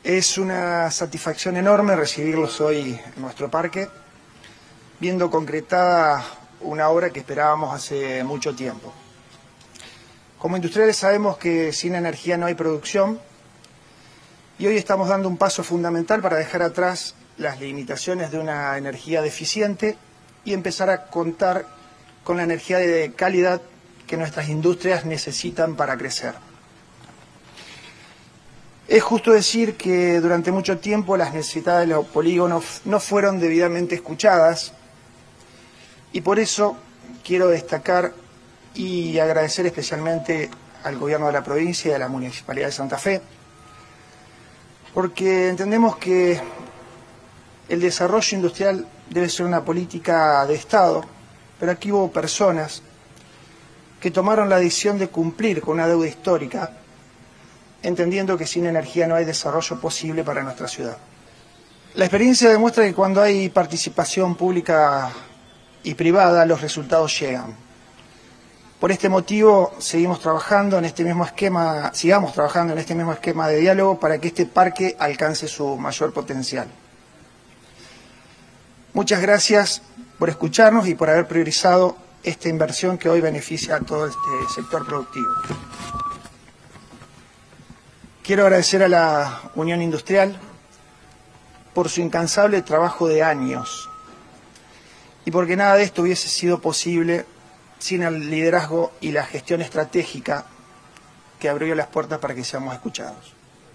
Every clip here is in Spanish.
Es una satisfacción enorme recibirlos hoy en nuestro parque, viendo concretada una obra que esperábamos hace mucho tiempo. Como industriales sabemos que sin energía no hay producción y hoy estamos dando un paso fundamental para dejar atrás las limitaciones de una energía deficiente y empezar a contar con la energía de calidad que nuestras industrias necesitan para crecer. Es justo decir que durante mucho tiempo las necesidades de los polígonos no fueron debidamente escuchadas y por eso quiero destacar y agradecer especialmente al Gobierno de la provincia y a la Municipalidad de Santa Fe, porque entendemos que el desarrollo industrial debe ser una política de Estado, pero aquí hubo personas que tomaron la decisión de cumplir con una deuda histórica, entendiendo que sin energía no hay desarrollo posible para nuestra ciudad. La experiencia demuestra que cuando hay participación pública y privada, los resultados llegan. Por este motivo, sigamos trabajando en este mismo esquema de diálogo para que este parque alcance su mayor potencial. Muchas gracias por escucharnos y por haber priorizado esta inversión que hoy beneficia a todo este sector productivo. Quiero agradecer a la Unión Industrial por su incansable trabajo de años y porque nada de esto hubiese sido posible sin el liderazgo y la gestión estratégica que abrió las puertas para que seamos escuchados.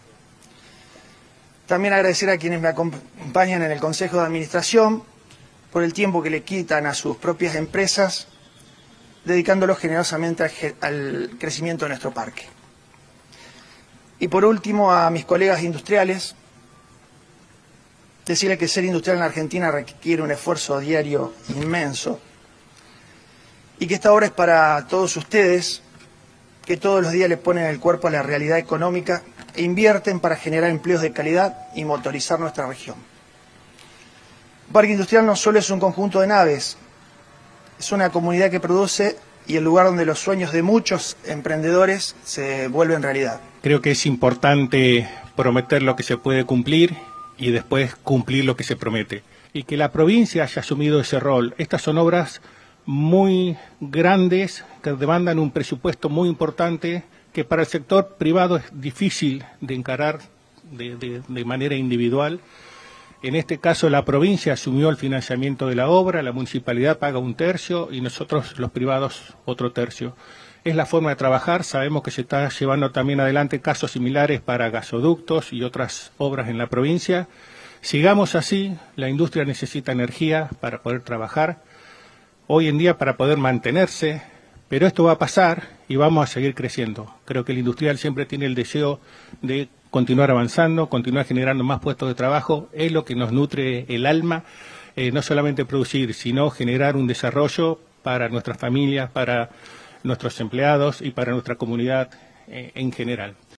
También agradecer a quienes me acompañan en el Consejo de Administración por el tiempo que le quitan a sus propias empresas, dedicándolo generosamente al crecimiento de nuestro parque. Y por último, a mis colegas industriales, decirles que ser industrial en Argentina requiere un esfuerzo diario inmenso y que esta obra es para todos ustedes, que todos los días le ponen el cuerpo a la realidad económica e invierten para generar empleos de calidad y motorizar nuestra región. Un parque industrial no solo es un conjunto de naves, es una comunidad que produce y el lugar donde los sueños de muchos emprendedores se vuelven realidad. Creo que es importante prometer lo que se puede cumplir y después cumplir lo que se promete. Y que la provincia haya asumido ese rol. Estas son obras muy grandes que demandan un presupuesto muy importante que para el sector privado es difícil de encarar de manera individual. En este caso la provincia asumió el financiamiento de la obra, la municipalidad paga 1/3 y nosotros los privados otro tercio. Es la forma de trabajar, sabemos que se está llevando también adelante casos similares para gasoductos y otras obras en la provincia. Sigamos así, la industria necesita energía para poder trabajar, hoy en día para poder mantenerse, pero esto va a pasar y vamos a seguir creciendo. Creo que el industrial siempre tiene el deseo de continuar avanzando, continuar generando más puestos de trabajo, es lo que nos nutre el alma, no solamente producir, sino generar un desarrollo para nuestras familias, para nuestros empleados y para nuestra comunidad en general.